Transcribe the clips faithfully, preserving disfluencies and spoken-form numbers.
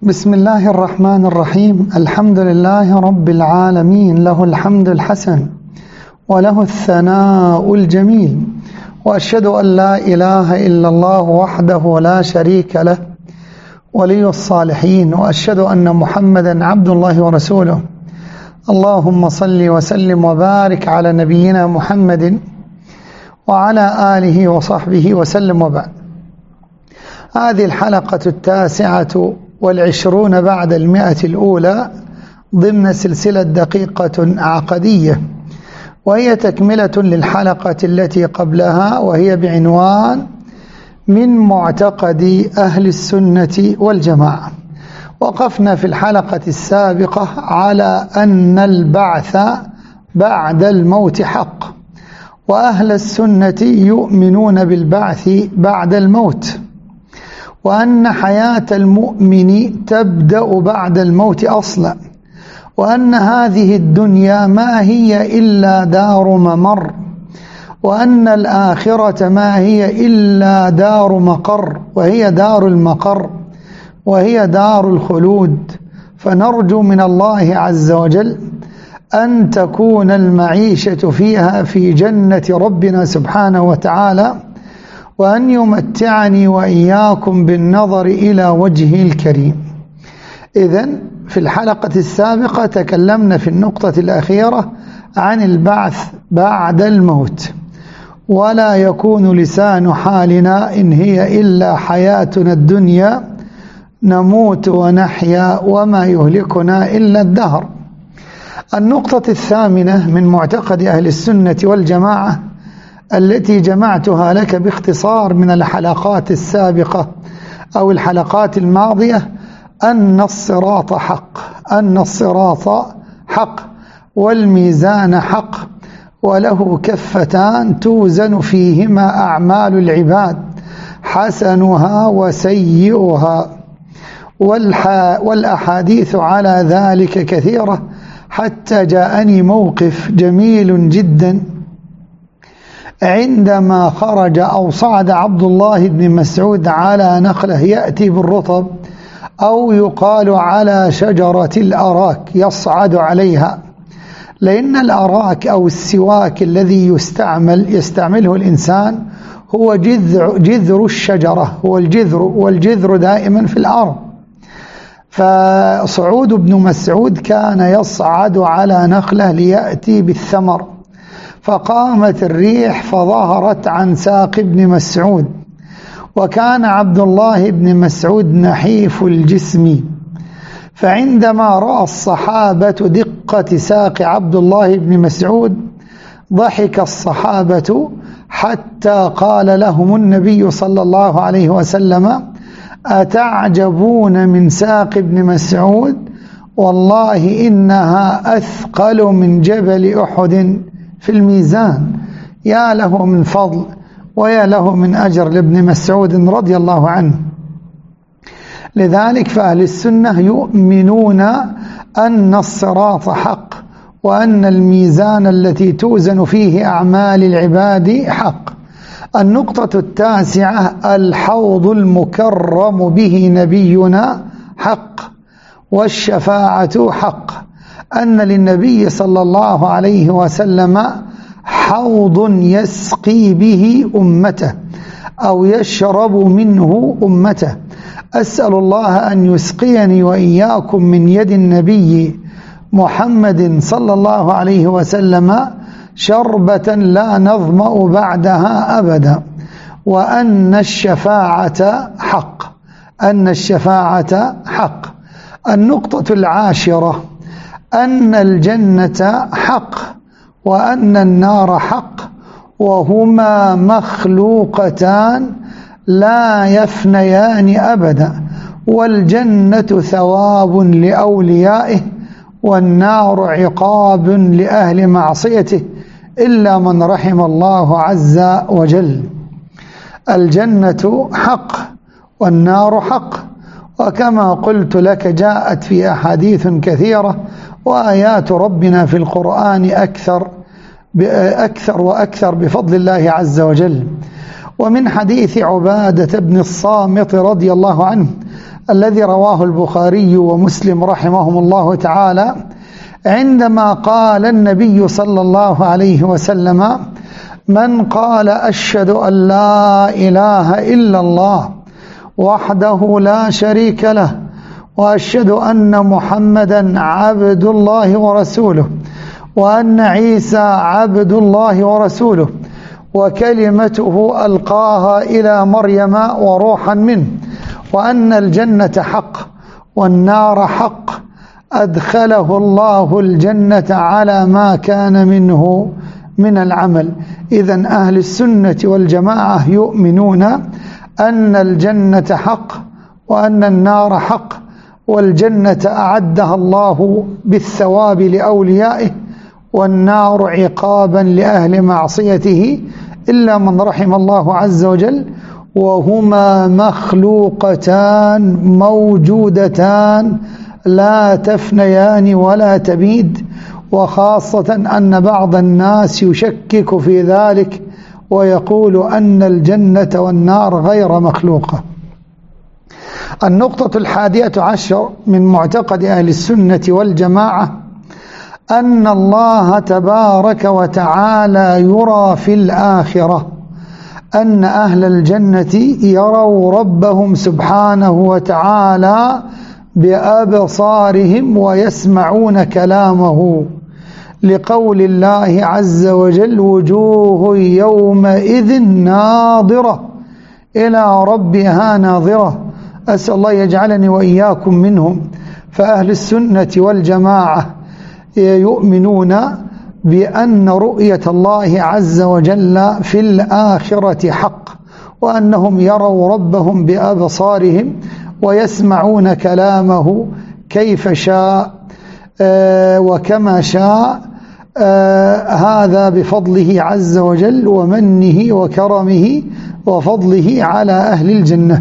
بسم الله الرحمن الرحيم. الحمد لله رب العالمين، له الحمد الحسن وله الثناء الجميل، وأشهد أن لا إله إلا الله وحده لا شريك له ولي الصالحين، وأشهد أن محمدا عبد الله ورسوله. اللهم صل وسلم وبارك على نبينا محمد وعلى آله وصحبه وسلم، وبعد. هذه الحلقة التاسعة والعشرون بعد المئة الأولى ضمن سلسلة دقيقة عقدية، وهي تكملة للحلقة التي قبلها، وهي بعنوان من معتقد أهل السنة والجماعة. وقفنا في الحلقة السابقة على أن البعث بعد الموت حق، وأهل السنة يؤمنون بالبعث بعد الموت، وأن حياة المؤمن تبدأ بعد الموت أصلا، وأن هذه الدنيا ما هي إلا دار ممر، وأن الآخرة ما هي إلا دار مقر، وهي دار المقر، وهي دار الخلود. فنرجو من الله عز وجل أن تكون المعيشة فيها في جنة ربنا سبحانه وتعالى، وأن يمتعني وإياكم بالنظر إلى وجهه الكريم. إذن في الحلقة السابقة تكلمنا في النقطة الأخيرة عن البعث بعد الموت، ولا يكون لسان حالنا إن هي إلا حياتنا الدنيا نموت ونحيا وما يهلكنا إلا الدهر. النقطة الثامنة من معتقد أهل السنة والجماعة التي جمعتها لك باختصار من الحلقات السابقة أو الحلقات الماضية، أن الصراط حق، أن الصراط حق والميزان حق، وله كفتان توزن فيهما أعمال العباد، حسنها وسيئها، والأحاديث على ذلك كثيرة، حتى جاءني موقف جميل جدا عندما خرج أو صعد عبد الله بن مسعود على نخلة يأتي بالرطب، أو يقال على شجرة الأراك يصعد عليها، لأن الأراك أو السواك الذي يستعمل يستعمله الإنسان هو جذر, جذر الشجرة، هو الجذر، والجذر دائما في الأرض. فصعود ابن مسعود كان يصعد على نخلة ليأتي بالثمر، فقامت الريح فظهرت عن ساق ابن مسعود، وكان عبد الله بن مسعود نحيف الجسم، فعندما رأى الصحابة دقة ساق عبد الله بن مسعود ضحك الصحابة، حتى قال لهم النبي صلى الله عليه وسلم: أتعجبون من ساق ابن مسعود؟ والله إنها أثقل من جبل أحد في الميزان. يا له من فضل ويا له من أجر لابن مسعود رضي الله عنه. لذلك فأهل السنة يؤمنون أن الصراط حق، وأن الميزان التي توزن فيه أعمال العباد حق. النقطة التاسعة: الحوض المكرم به نبينا حق، والشفاعة حق، أن للنبي صلى الله عليه وسلم حوض يسقي به أمته أو يشرب منه أمته. أسأل الله أن يسقيني وإياكم من يد النبي محمد صلى الله عليه وسلم شربة لا نظمأ بعدها أبدا، وأن الشفاعة حق، أن الشفاعة حق. النقطة العاشرة: أن الجنة حق، وأن النار حق، وهما مخلوقتان لا يفنيان أبدا، والجنة ثواب لأوليائه، والنار عقاب لأهل معصيته، إلا من رحم الله عز وجل. الجنة حق والنار حق، وكما قلت لك جاءت في أحاديث كثيرة، وآيات ربنا في القرآن أكثر أكثر وأكثر بفضل الله عز وجل. ومن حديث عبادة بن الصامت رضي الله عنه الذي رواه البخاري ومسلم رحمهم الله تعالى، عندما قال النبي صلى الله عليه وسلم: من قال أشهد أن لا إله إلا الله وحده لا شريك له وأشهد أن محمدا عبد الله ورسوله وأن عيسى عبد الله ورسوله وكلمته ألقاها إلى مريم وروحا منه، وأن الجنة حق والنار حق، أدخله الله الجنة على ما كان منه من العمل. إذن أهل السنة والجماعة يؤمنون أن الجنة حق وأن النار حق، والجنة أعدها الله بالثواب لأوليائه، والنار عقابا لأهل معصيته إلا من رحم الله عز وجل، وهما مخلوقتان موجودتان لا تفنيان ولا تبيد. وخاصة أن بعض الناس يشكك في ذلك ويقول أن الجنة والنار غير مخلوقة. النقطة الحادية عشر من معتقد أهل السنة والجماعة أن الله تبارك وتعالى يرى في الآخرة، أن أهل الجنة يروا ربهم سبحانه وتعالى بأبصارهم ويسمعون كلامه، لقول الله عز وجل: وجوه يومئذ ناظرة إلى ربها ناظرة. أسأل الله يجعلني وإياكم منهم. فأهل السنة والجماعة يؤمنون بأن رؤية الله عز وجل في الآخرة حق، وأنهم يروا ربهم بأبصارهم ويسمعون كلامه كيف شاء وكما شاء، هذا بفضله عز وجل ومنه وكرمه وفضله على أهل الجنة.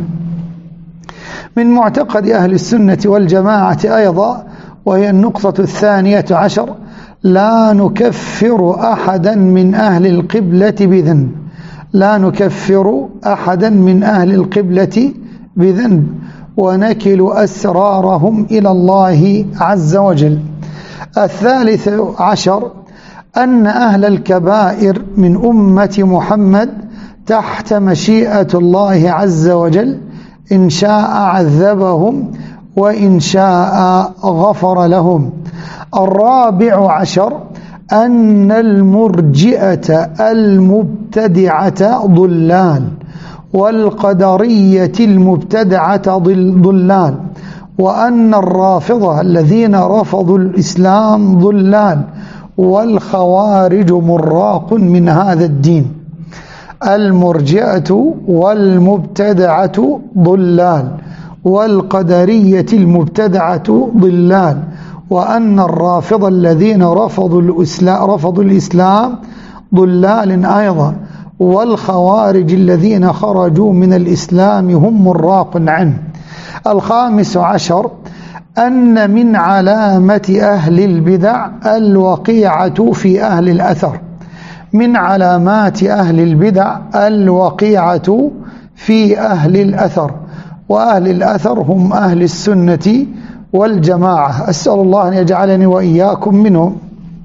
من معتقد أهل السنة والجماعة أيضا، وهي النقطة الثانية عشر: لا نكفر أحدا من أهل القبلة بذنب. لا نكفر أحدا من أهل القبلة بذنب، ونكل أسرارهم إلى الله عز وجل. الثالث عشر: أن أهل الكبائر من أمة محمد تحت مشيئة الله عز وجل، إن شاء عذبهم وإن شاء غفر لهم. الرابع عشر: أن المرجئة المبتدعة ضلال، والقدرية المبتدعة ضلال، وأن الرافضة الذين رفضوا الإسلام ضلال، والخوارج مراق من هذا الدين. المرجئة والمبتدعة ضلال، والقدرية المبتدعة ضلال، وأن الرافضة الذين رفضوا الإسلام, رفضوا الإسلام ضلال أيضا، والخوارج الذين خرجوا من الإسلام هم مراق عنه. الخامس عشر: أن من علامة أهل البدع الوقيعة في أهل الأثر. من علامات أهل البدع الوقيعة في أهل الأثر، وأهل الأثر هم أهل السنة والجماعة. أسأل الله أن يجعلني وإياكم منهم.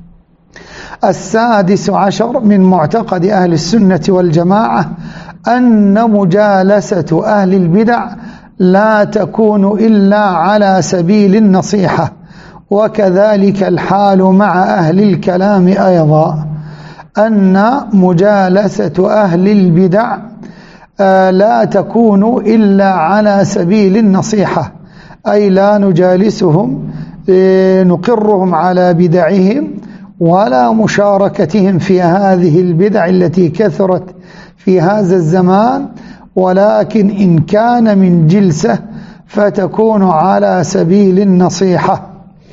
السادس عشر من معتقد أهل السنة والجماعة أن مجالسة أهل البدع لا تكون إلا على سبيل النصيحة، وكذلك الحال مع أهل الكلام أيضا. أن مجالسة أهل البدع لا تكون إلا على سبيل النصيحة، أي لا نجالسهم نقرهم على بدعهم ولا مشاركتهم في هذه البدع التي كثرت في هذا الزمان، ولكن إن كان من جلسة فتكون على سبيل النصيحة.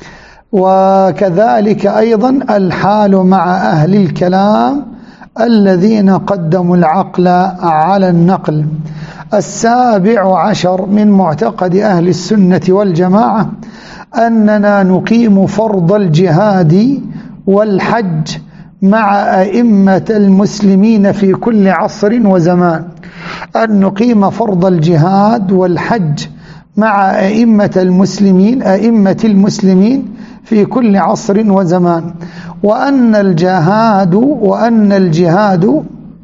وكذلك أيضا الحال مع أهل الكلام الذين قدموا العقل على النقل. السابع عشر من معتقد أهل السنة والجماعة أننا نقيم فرض الجهاد والحج مع أئمة المسلمين في كل عصر وزمان. أن نقيم فرض الجهاد والحج مع أئمة المسلمين أئمة المسلمين في كل عصر وزمان، وأن الجهاد وأن الجهاد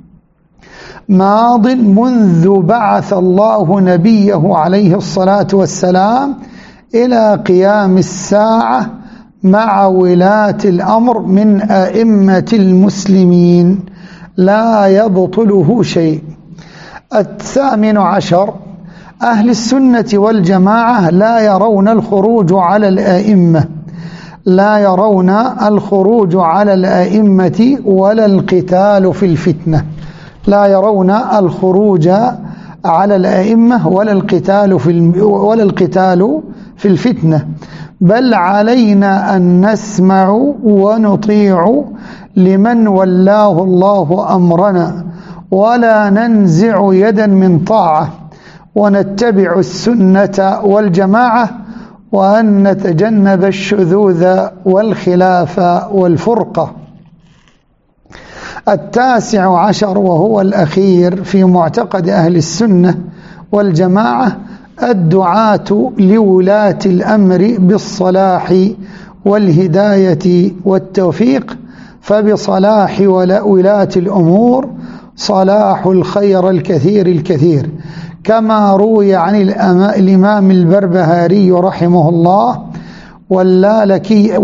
ماض منذ بعث الله نبيه عليه الصلاة والسلام إلى قيام الساعة مع ولاة الأمر من أئمة المسلمين، لا يبطله شيء. الثامن عشر: أهل السنة والجماعة لا يرون الخروج على الأئمة لا يرون الخروج على الأئمة ولا القتال في الفتنة لا يرون الخروج على الأئمة ولا القتال في ولا القتال في الفتنة، بل علينا أن نسمع ونطيع لمن ولاه الله أمرنا، ولا ننزع يدا من طاعة، ونتبع السنة والجماعة، وأن نتجنب الشذوذ والخلاف والفرقة. التاسع عشر وهو الأخير في معتقد أهل السنة والجماعة: الدعاة لولاة الأمر بالصلاح والهداية والتوفيق، فبصلاح ولاة الأمور صلاح الخير الكثير الكثير، كما روي عن الإمام البربهاري رحمه الله واللالكي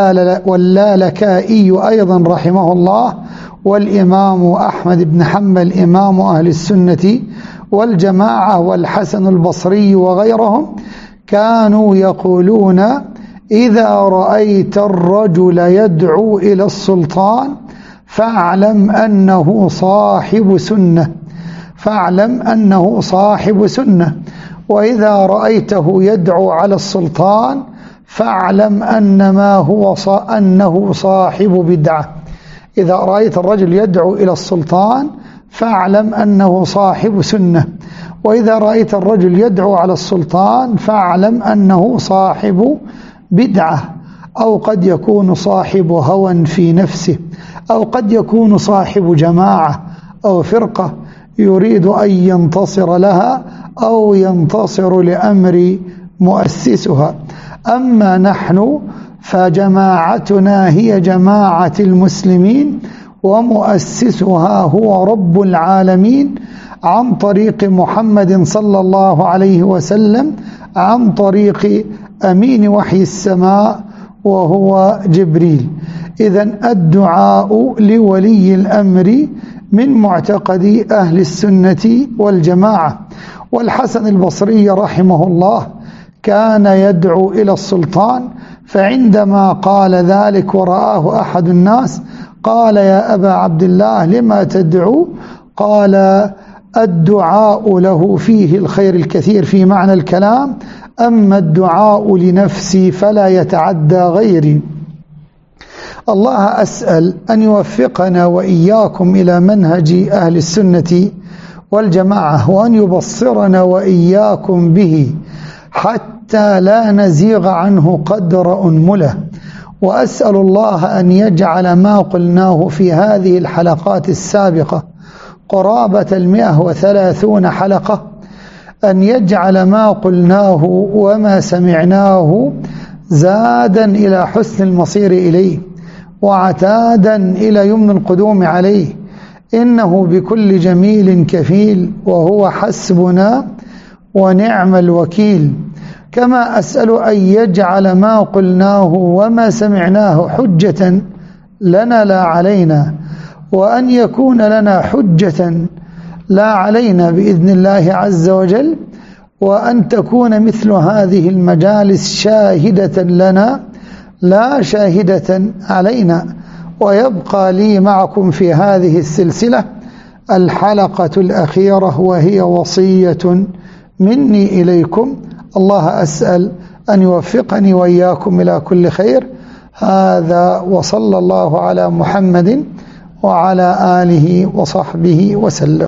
واللالكائي أيضا رحمه الله، والإمام أحمد بن حنبل إمام أهل السنة والجماعة، والحسن البصري وغيرهم، كانوا يقولون: إذا رأيت الرجل يدعو إلى السلطان فاعلم أنه صاحب سنة فاعلم أنه صاحب سنة وإذا رأيته يدعو على السلطان فاعلم أنما هو أنه صاحب بدعة. إذا رأيت الرجل يدعو إلى السلطان فاعلم أنه صاحب سنة، وإذا رأيت الرجل يدعو على السلطان فاعلم أنه صاحب بدعة، أو قد يكون صاحب هوى في نفسه، أو قد يكون صاحب جماعة أو فرقة يريد أن ينتصر لها أو ينتصر لأمر مؤسسها. أما نحن فجماعتنا هي جماعة المسلمين، ومؤسسها هو رب العالمين عن طريق محمد صلى الله عليه وسلم، عن طريق أمين وحي السماء وهو جبريل. إذن الدعاء لولي الأمر من معتقد أهل السنة والجماعة. والحسن البصري رحمه الله كان يدعو إلى السلطان، فعندما قال ذلك ورآه أحد الناس قال: يا أبا عبد الله لما تدعو؟ قال: الدعاء له فيه الخير الكثير في معنى الكلام، أما الدعاء لنفسي فلا يتعدى غيري. الله أسأل أن يوفقنا وإياكم إلى منهج أهل السنة والجماعة، وأن يبصرنا وإياكم به حتى لا نزيغ عنه قدر أنمله. وأسأل الله أن يجعل ما قلناه في هذه الحلقات السابقة قرابة المئة وثلاثون حلقة، أن يجعل ما قلناه وما سمعناه زادا إلى حسن المصير إليه، وعتادا إلى يمن القدوم عليه، إنه بكل جميل كفيل، وهو حسبنا ونعم الوكيل. كما أسأل أن يجعل ما قلناه وما سمعناه حجة لنا لا علينا، وأن يكون لنا حجة لا علينا بإذن الله عز وجل، وأن تكون مثل هذه المجالس شاهدة لنا لا شاهدة علينا. ويبقى لي معكم في هذه السلسلة الحلقة الأخيرة، وهي وصية مني إليكم. الله أسأل أن يوفقني وإياكم إلى كل خير. هذا وصلى الله على محمد وعلى آله وصحبه وسلم.